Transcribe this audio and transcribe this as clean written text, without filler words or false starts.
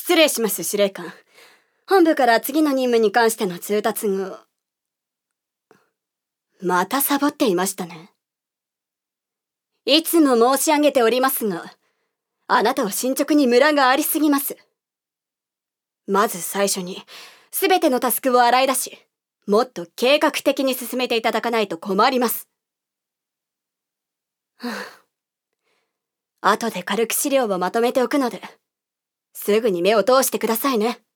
失礼します、司令官。本部から次の任務に関しての通達が。またサボっていましたね。いつも申し上げておりますが、あなたは進捗にムラがありすぎます。まず最初に、すべてのタスクを洗い出し、もっと計画的に進めていただかないと困ります。後で軽く資料をまとめておくので、すぐに目を通してくださいね。